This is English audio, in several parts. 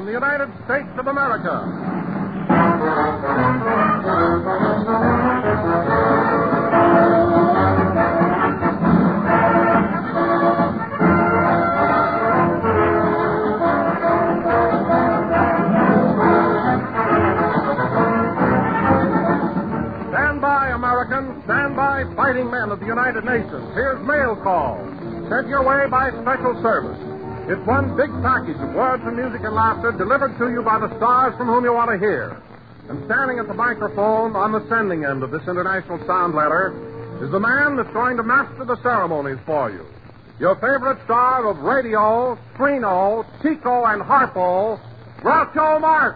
from the United States of America. Stand by, Americans. Stand by, fighting men of the United Nations. Here's Mail Call, sent your way by special service. It's one big package of words and music and laughter delivered to you by the stars from whom you want to hear. And standing at the microphone on the sending end of this international sound letter is the man that's going to master the ceremonies for you. Your favorite star of radio, Screeno, Chico, and Harpo, Groucho Marx.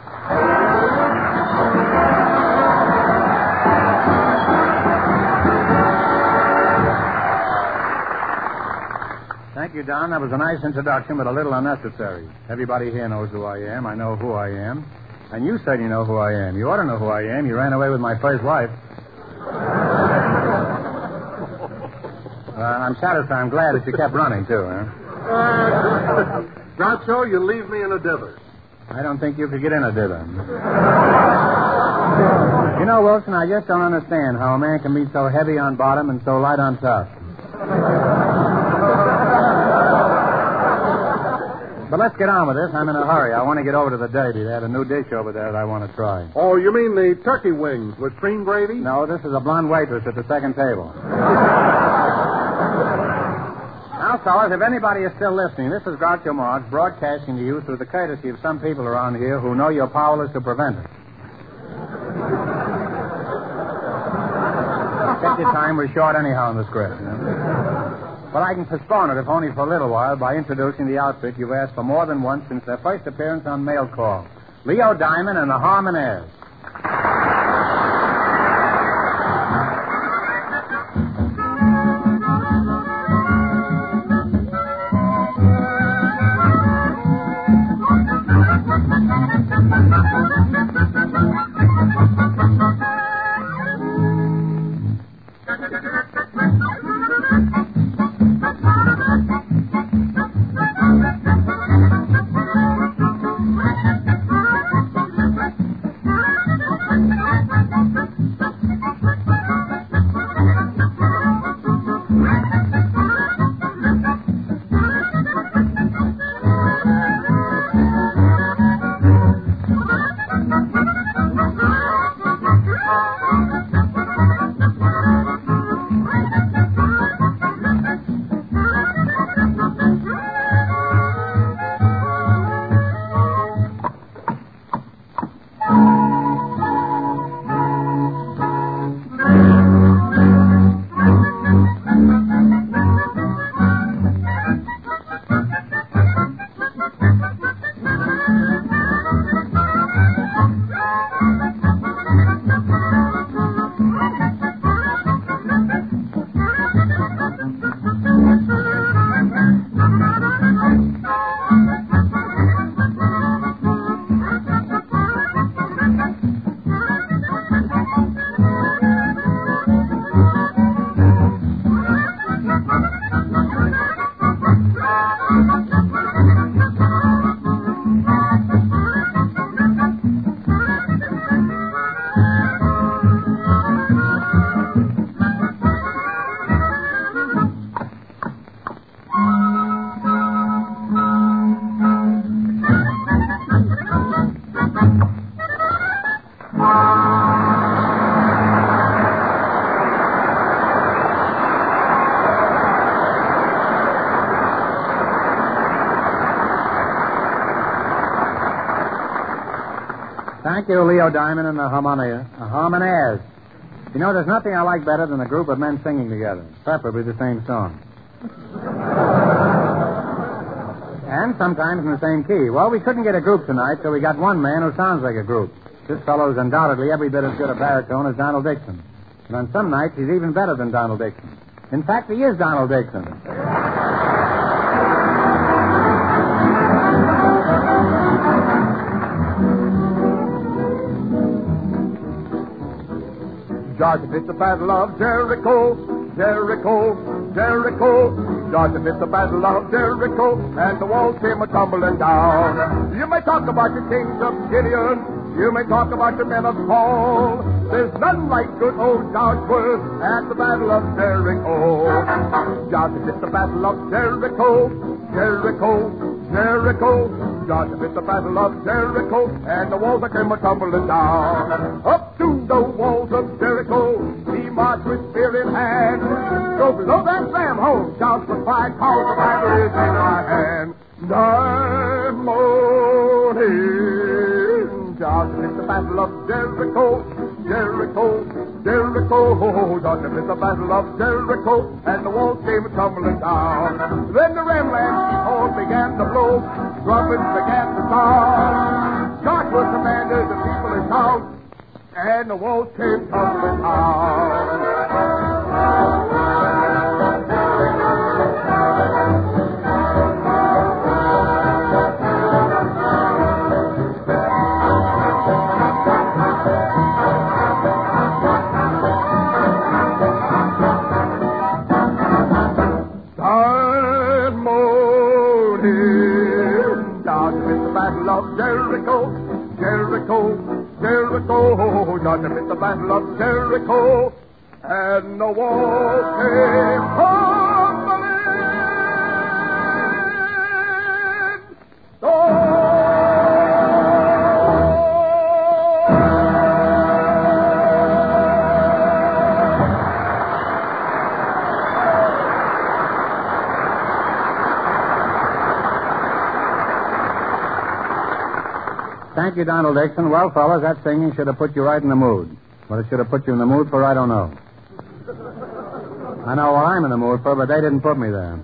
Thank you, Don. That was a nice introduction, but a little unnecessary. Everybody here knows who I am. I know who I am. And you said you know who I am. You ought to know who I am. You ran away with my first wife. I'm satisfied. I'm glad that you kept running, too, huh? Groucho, you leave me in a dither. I don't think you could get in a dither. You know, Wilson, I just don't understand how a man can be so heavy on bottom and so light on top. But let's get on with this. I'm in a hurry. I want to get over to the Derby. They have a new dish over there that I want to try. Oh, you mean the turkey wings with cream gravy? No, this is a blonde waitress at the second table. Now, fellas, if anybody is still listening, this is Groucho Marx broadcasting to you through the courtesy of some people around here who know you're powerless to prevent it. Take your time. We're short anyhow in the script. You know? But I can postpone it, if only for a little while, by introducing the outfit you've asked for more than once since their first appearance on Mail Call. Leo Diamond and the Harmonaires. Thank you, Leo Diamond and the Harmonaires. You know, there's nothing I like better than a group of men singing together, preferably the same song. And sometimes in the same key. Well, we couldn't get a group tonight, so we got one man who sounds like a group. This fellow is undoubtedly every bit as good a baritone as Donald Dixon. And on some nights, he's even better than Donald Dixon. In fact, he is Donald Dixon. Sergeant, it's the Battle of Jericho. Jericho, Jericho. Georgia missed the battle of Jericho, and the walls came a-tumbling down. You may talk about your kings of Gideon, you may talk about your men of Paul. There's none like good old Joshua at the battle of Jericho. Georgia missed the battle of Jericho, Jericho, Jericho. Georgia missed the battle of Jericho, and the walls came a-tumbling down. Up to the walls of Jericho, he marched with spear in hand. Go below that slam home, Joshua cried, cause the battle is in our hand. Georgia missed the battle of Jericho, Jericho, Jericho. Georgia missed the battle of Jericho, and the walls came tumbling down. Then the ramlands horn began to blow, trumpets began to sound. Joshua commanded the people to shout, and the walls came tumbling down. Jericho, Jericho, Jericho. Georgia missed the battle of Jericho, and the walls came tumbling down. Thank you, Donald Dixon. Well, fellas, that singing should have put you right in the mood. What it should have put you in the mood for, I don't know. I know what I'm in the mood for, but they didn't put me there.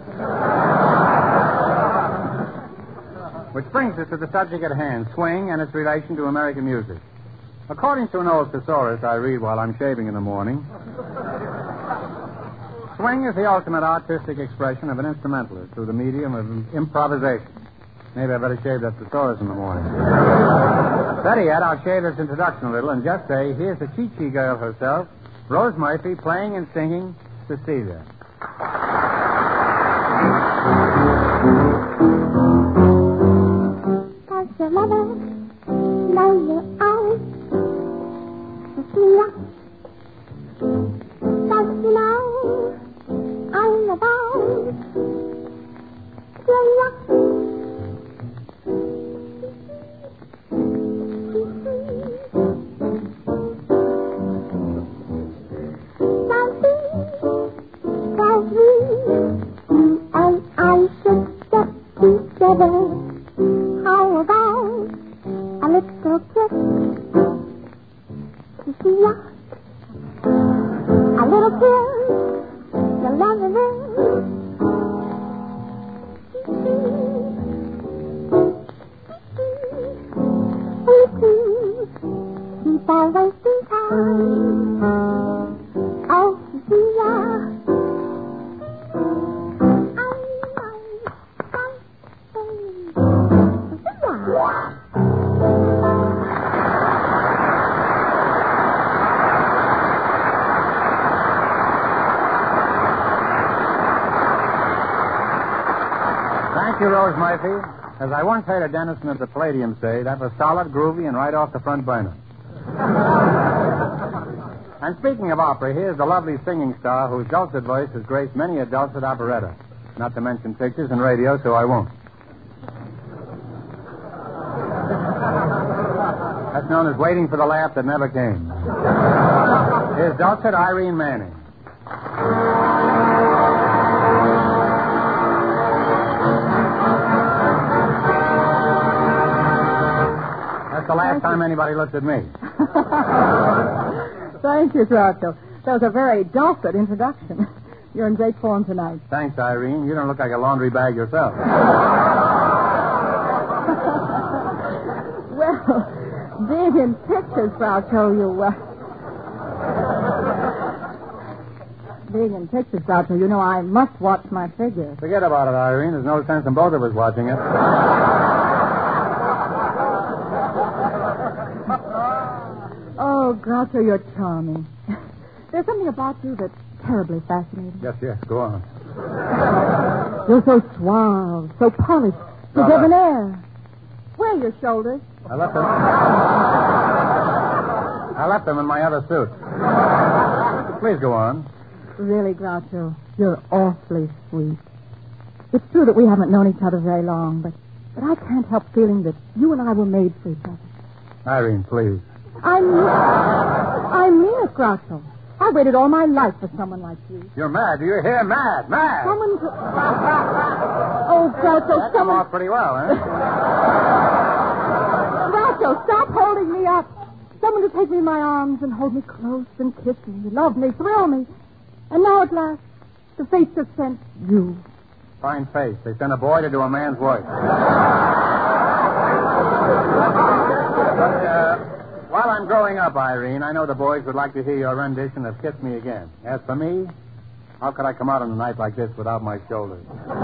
Which brings us to the subject at hand, swing and its relation to American music. According to an old thesaurus I read while I'm shaving in the morning, swing is the ultimate artistic expression of an instrumentalist through the medium of improvisation. Maybe I better shave that thesaurus in the morning. Better yet, I'll shave this introduction a little and just say, here's the Chi-Chi girl herself, Rose Murphy, playing and singing Cecilia. Does your mother know you are Cecilia? Does she know I'm about Cecilia? How about a little kiss? Cecilia? A little kiss, you'll never miss. Keep on wasting time. Oh, Cecilia. Thank you, Rose Murphy. As I once heard a dentist at the Palladium say, that was solid, groovy, and right off the front burner. And speaking of opera, here's the lovely singing star whose dulcet voice has graced many a dulcet operetta. Not to mention pictures and radio, so I won't. That's known as waiting for the laugh that never came. Here's dulcet Irene Manning. That's the last time anybody looked at me. Thank you, Groucho. That was a very dulcet introduction. You're in great form tonight. Thanks, Irene. You don't look like a laundry bag yourself. Well, being in pictures, Groucho, being in pictures, Groucho, you know I must watch my figure. Forget about it, Irene. There's no sense in both of us watching it. Oh, Groucho, you're charming. There's something about you that terribly fascinating. Yes, go on. You're so suave, so polished, so Brother. debonair. Where are your shoulders? I left them in my other suit. Please go on. Really, Groucho, you're awfully sweet. It's true that we haven't known each other very long, but I can't help feeling that you and I were made for each other. Irene, please. I mean it, Groucho. I waited all my life for someone like you. You're mad. Do you hear? Mad. Someone to... Oh, Groucho, That come off pretty well, eh? Groucho, stop holding me up. Someone to take me in my arms and hold me close and kiss me, love me, thrill me. And now at last, the fates have sent you. Fine face. They sent a boy to do a man's work. While I'm growing up, Irene, I know the boys would like to hear your rendition of Kiss Me Again. As for me, how could I come out on a night like this without my shoulders?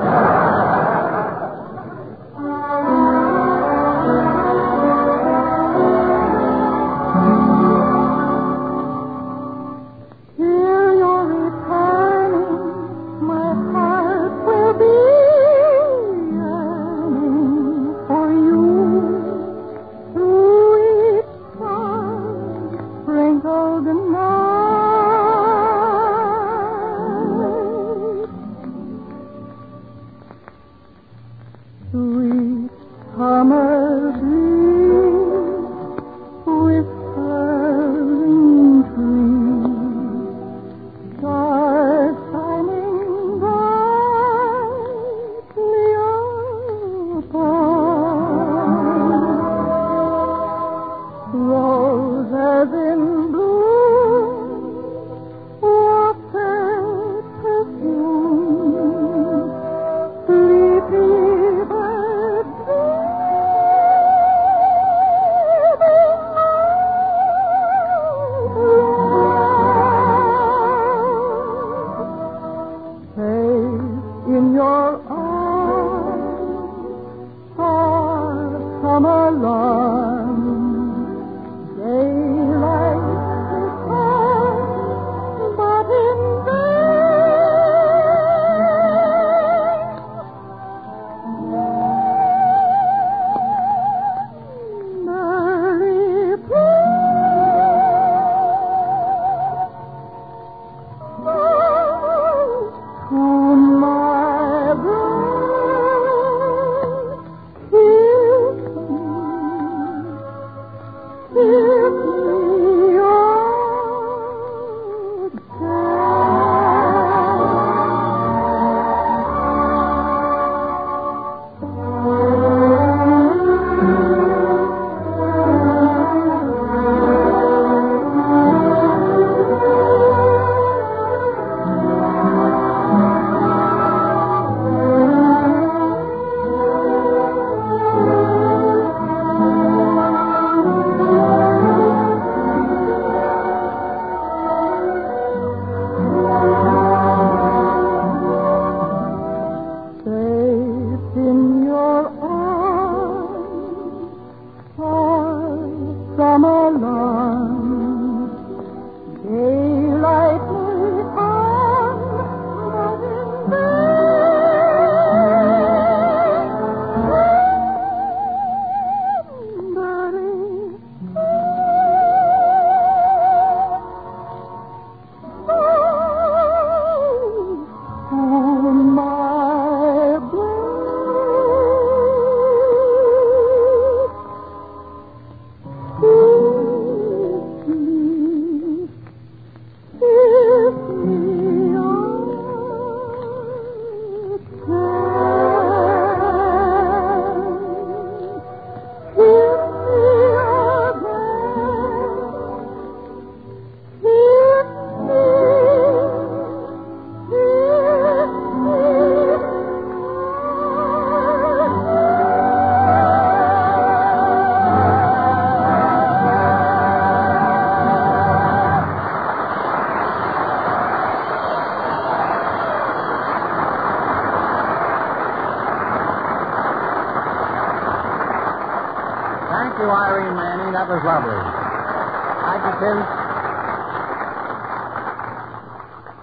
Thank you, Irene Manning. That was lovely. Adjective.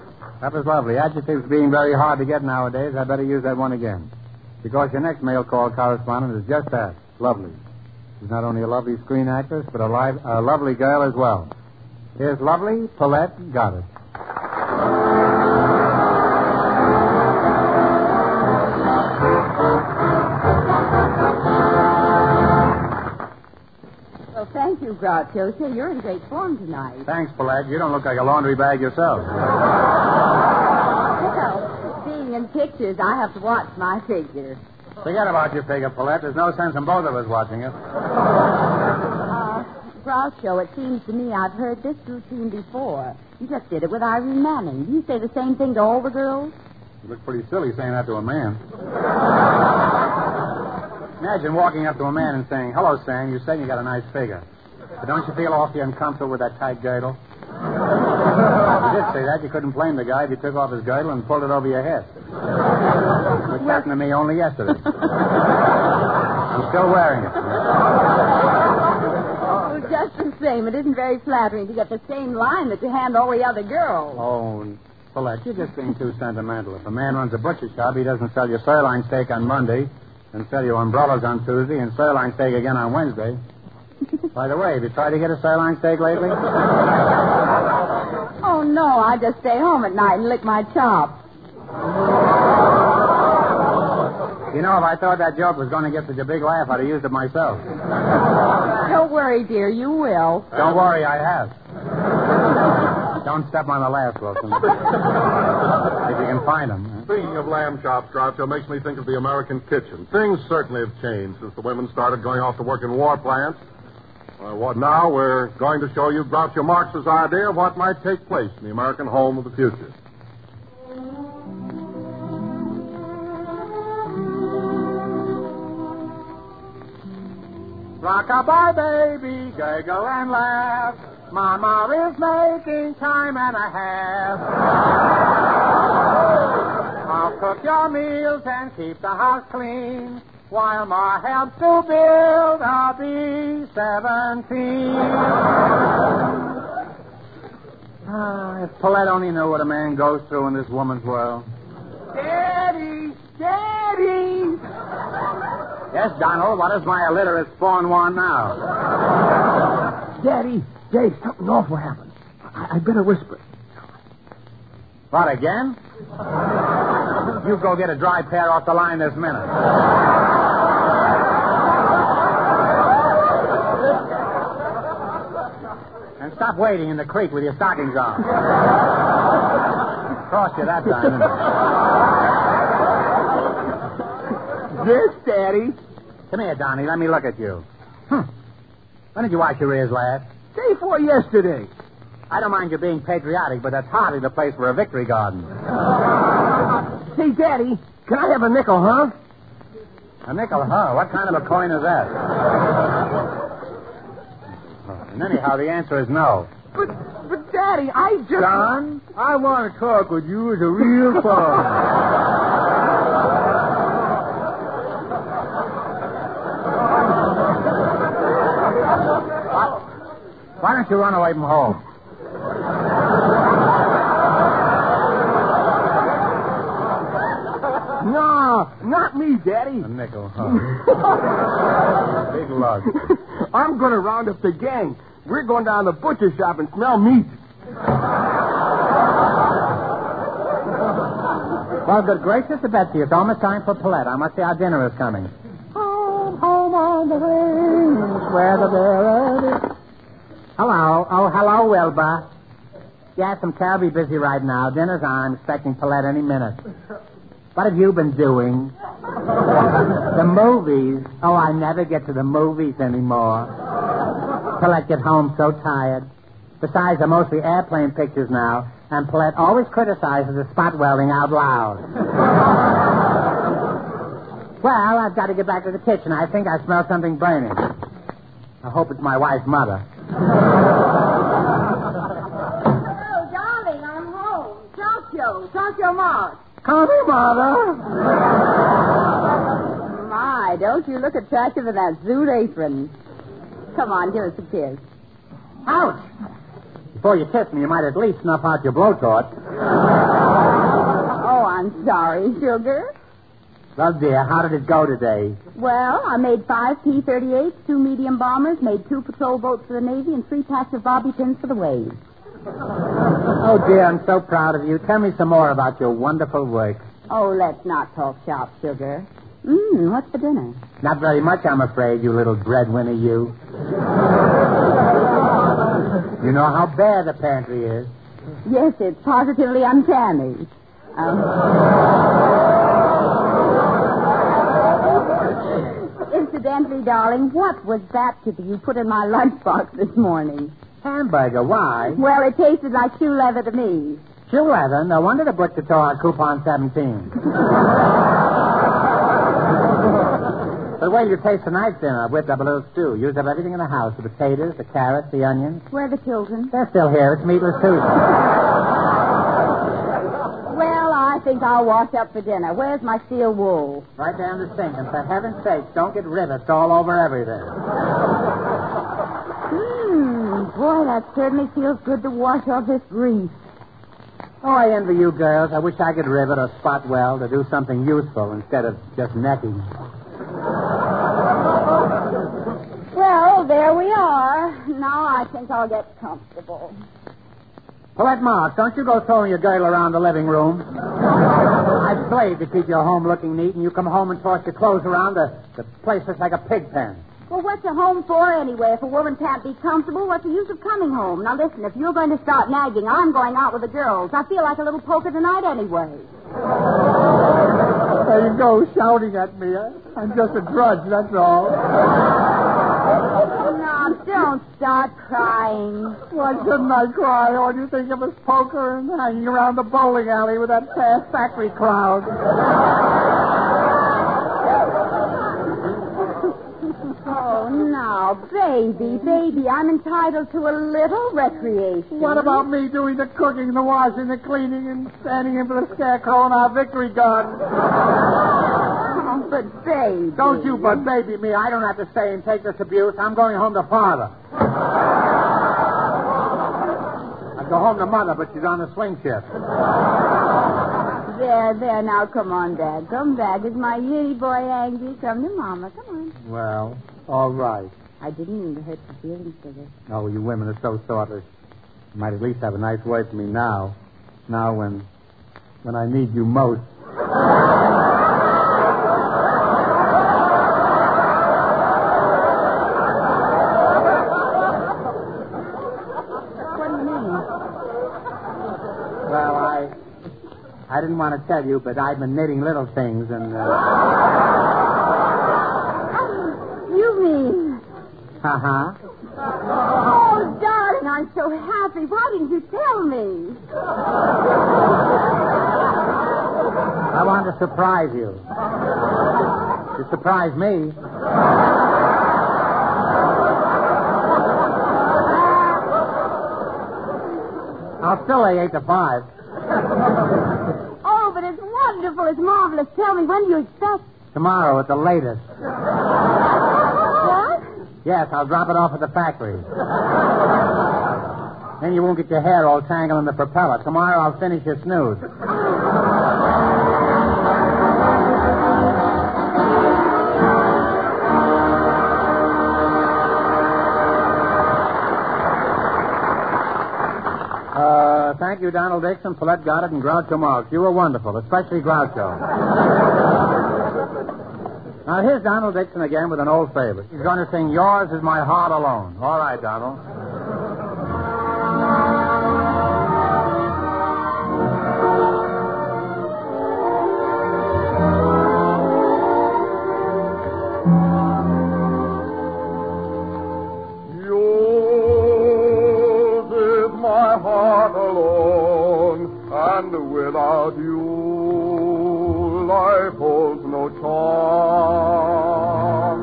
That was lovely. Adjectives being very hard to get nowadays, I better use that one again. Because your next mail call correspondent is just that, lovely. She's not only a lovely screen actress, but a lovely girl as well. Here's lovely Paulette Goddard. Well, thank you, Groucho. Say, you're in great form tonight. Thanks, Paulette. You don't look like a laundry bag yourself. Well, being in pictures, I have to watch my figure. Forget about your figure, Paulette. There's no sense in both of us watching it. Groucho, it seems to me I've heard this routine before. You just did it with Irene Manning. Do you say the same thing to all the girls? You look pretty silly saying that to a man. Imagine walking up to a man and saying, "Hello, Sam, you said you got a nice figure. But don't you feel awfully uncomfortable with that tight girdle?" If you did say that, you couldn't blame the guy if you took off his girdle and pulled it over your head. Which happened to me only yesterday. I'm still wearing it. Well, just the same, it isn't very flattering to get the same line that you hand all the other girls. Oh, Paulette, you're just being too sentimental. If a man runs a butcher shop, he doesn't sell you sirloin steak on Monday and sell you umbrellas on Tuesday and sirloin steak again on Wednesday. By the way, have you tried to get a sirloin steak lately? Oh, no, I just stay home at night and lick my chops. You know, if I thought that joke was going to get such a big laugh, I'd have used it myself. Don't worry, dear, you will. Don't worry, I have. Don't step on the laughs, Wilson. If you can find them. Speaking of lamb chops, Groucho, makes me think of the American kitchen. Things certainly have changed since the women started going off to work in war plants. Now we're going to show you Groucho Marx's idea of what might take place in the American home of the future. Rock-a-bye, baby, giggle and laugh. Mama is making time and a half. I'll cook your meals and keep the house clean while Ma helps to build a B-17. If Paulette only knew what a man goes through in this woman's world. Daddy! Daddy! Yes, Donald, what does my illiterate spawn want now? Daddy, Dave, something awful happened. I better whisper. What, again? You go get a dry pair off the line this minute. And stop wading in the creek with your stockings on. Crossed you that time, didn't it? This, Daddy. Come here, Donnie. Let me look at you. When did you wash your ears last? Day before yesterday. I don't mind you being patriotic, but that's hardly the place for a victory garden. Say, Daddy, can I have a nickel, huh? A nickel, huh? What kind of a coin is that? And anyhow, the answer is no. But Daddy, I just... John, I want to talk with you as a real father. Why don't you run away from home? No, not me, Daddy. A nickel, huh? Big lug. I'm going to round up the gang. We're going down to the butcher shop and smell meat. Well, good gracious, Betsy, it's almost time for Paulette. I must say our dinner is coming. Home, home on the wings, where the bird is. Hello. Oh, hello, Wilbur. Yes, I'm terribly busy right now. Dinner's on. I'm expecting Paulette any minute. What have you been doing? The movies. Oh, I never get to the movies anymore. Paulette gets home so tired. Besides, they're mostly airplane pictures now, and Paulette always criticizes the spot welding out loud. Well, I've got to get back to the kitchen. I think I smell something burning. I hope it's my wife's mother. Oh, darling, I'm home. Groucho Marx. Come here, Mother. My, don't you look attractive in that zoot apron. Come on, give us a kiss. Ouch. Before you kiss me, you might at least snuff out your blowtorch. Oh, I'm sorry, sugar. Well, dear, how did it go today? Well, I made 5 P-38s, 2 medium bombers, made 2 patrol boats for the Navy, and 3 packs of bobby pins for the waves. Oh, dear, I'm so proud of you. Tell me some more about your wonderful work. Oh, let's not talk shop, sugar. What's for dinner? Not very much, I'm afraid, you little breadwinner, you. You know how bare the pantry is. Yes, it's positively uncanny. Incidentally, darling, what was that you put in my lunchbox this morning? Hamburger, why? Well, it tasted like shoe leather to me. Shoe leather? No wonder the butcher tore out coupon 17. But wait till you taste tonight's dinner. I've whipped up a little stew. Used up everything in the house. The potatoes, the carrots, the onions. Where are the children? They're still here. It's meatless Tuesday. Well, I think I'll wash up for dinner. Where's my steel wool? Right down the sink. And for heaven's sake, don't get rivets all over everything. Boy, that certainly feels good to wash off this grease. Oh, I envy you girls. I wish I could rivet or spot weld to do something useful instead of just necking. Well, there we are. Now I think I'll get comfortable. Paulette Marks, don't you go throwing your girdle around the living room. I've slaved to keep your home looking neat, and you come home and toss your clothes around. The place looks like a pig pen. Well, what's a home for anyway? If a woman can't be comfortable, what's the use of coming home? Now, listen, if you're going to start nagging, I'm going out with the girls. I feel like a little poker tonight anyway. There you go, shouting at me. I'm just a drudge, that's all. Now, don't start crying. Why shouldn't I cry? All you think of is poker and hanging around the bowling alley with that fast factory crowd. Oh, now, baby, I'm entitled to a little recreation. What about me doing the cooking, the washing, the cleaning, and standing in for the scarecrow and our victory gun? Oh, but baby. Don't you but baby me. I don't have to stay and take this abuse. I'm going home to father. I'd go home to mother, but she's on the swing shift. There, now, come on, Dad. Come back. Is my yiddy boy angry? Come to Mama. Come on. Well, all right. I didn't mean to hurt your feelings, sugar. Oh, you women are so thoughtless. You might at least have a nice word for me now. Now when I need you most. What do you mean? Well, I didn't want to tell you, but I've been knitting little things and... You mean... Uh-huh. Oh, darling, I'm so happy. Why didn't you tell me? I wanted to surprise you. You surprised me. I'll still lay 8 to 5. Oh, but it's wonderful. It's marvelous. Tell me, when do you expect? Tomorrow at the latest. What? Yes, I'll drop it off at the factory. Then you won't get your hair all tangled in the propeller. Tomorrow I'll finish your snooze. Thank you, Donald Dixon, Paulette Goddard, and Groucho Marx. You were wonderful, especially Groucho. Now, here's Donald Dixon again with an old favorite. He's going to sing Yours Is My Heart Alone. All right, Donald. Without you, life holds no charm.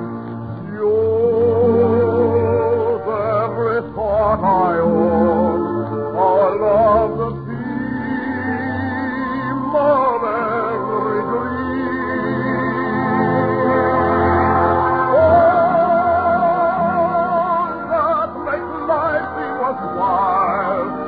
Yours, every thought I own, our love the theme of every dream. Oh, that makes life seem worthwhile.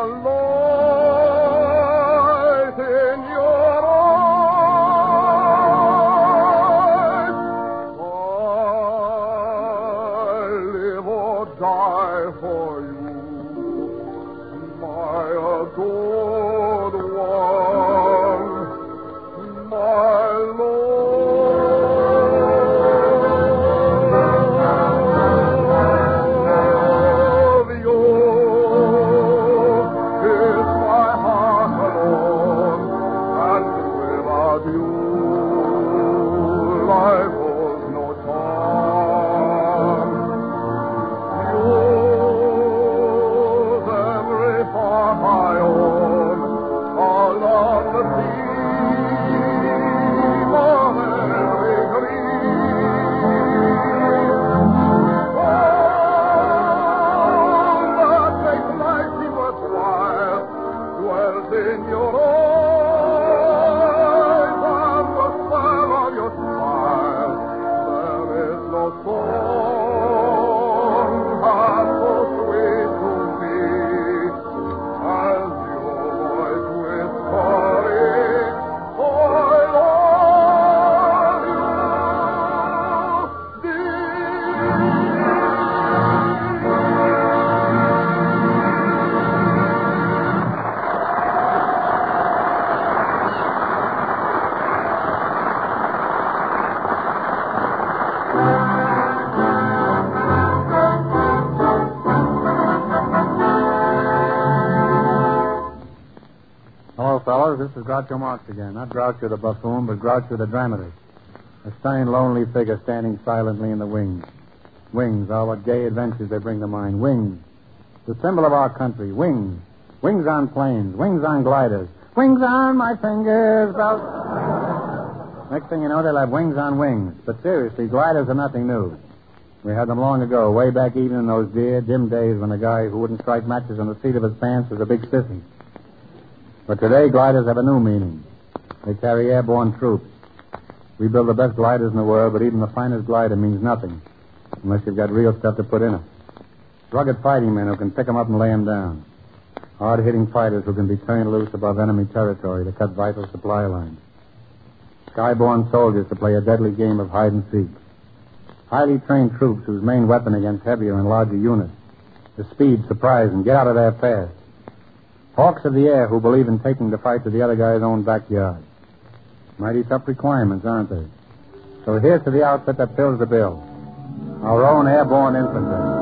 light in your eyes. I'll live or die for you, my adored one, my love. You is my heart alone, and without you, life holds no charm. Use every part I own, all of the theme of every dream. All that makes life seem worthwhile dwells in your eyes, and the spell of your smile. There is no song half so sweet to me as your voice whispering, I love you, Hello, fellows. This is Groucho Marx again. Not Groucho the buffoon, but Groucho the dramatist. A stern, lonely figure standing silently in the wings. Wings, oh, what gay adventures they bring to mind. Wings, the symbol of our country. Wings. Wings on planes. Wings on gliders. Wings on my fingers. Next thing you know, they'll have wings on wings. But seriously, gliders are nothing new. We had them long ago, way back even in those dear, dim days when the guy who wouldn't strike matches on the seat of his pants was a big sissy. But today, gliders have a new meaning. They carry airborne troops. We build the best gliders in the world, but even the finest glider means nothing unless you've got real stuff to put in it. Rugged fighting men who can pick 'em up and lay 'em down. Hard-hitting fighters who can be turned loose above enemy territory to cut vital supply lines. Skyborne soldiers to play a deadly game of hide-and-seek. Highly trained troops whose main weapon against heavier and larger units is speed, surprise, and get out of there fast. Hawks of the air who believe in taking the fight to the other guy's own backyard. Mighty tough requirements, aren't they? So here's to the outfit that fills the bill. Our own airborne infantry.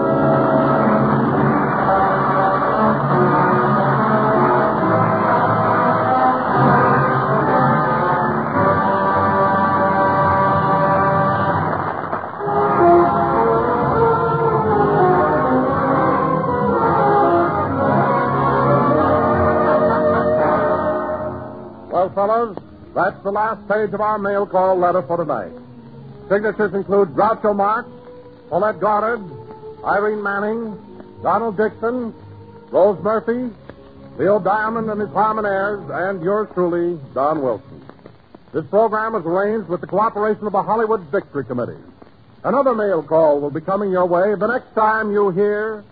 Well, fellas, that's the last page of our mail call letter for tonight. Signatures include Groucho Marx, Paulette Goddard, Irene Manning, Donald Dixon, Rose Murphy, Leo Diamond and his Harmonaires, and yours truly, Don Wilson. This program is arranged with the cooperation of the Hollywood Victory Committee. Another mail call will be coming your way the next time you hear...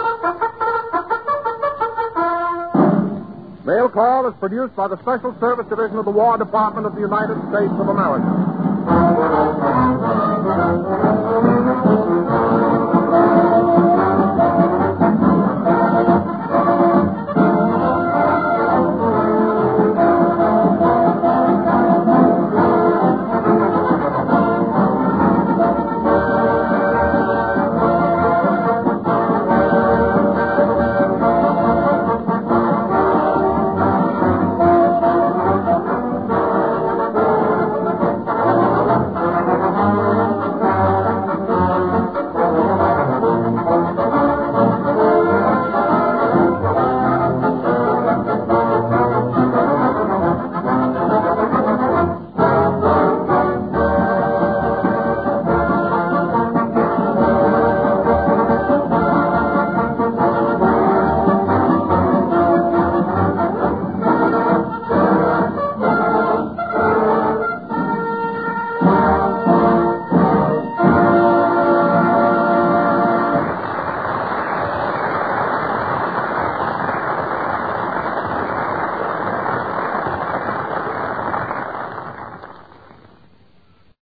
Mail Call is produced by the Special Service Division of the War Department of the United States of America.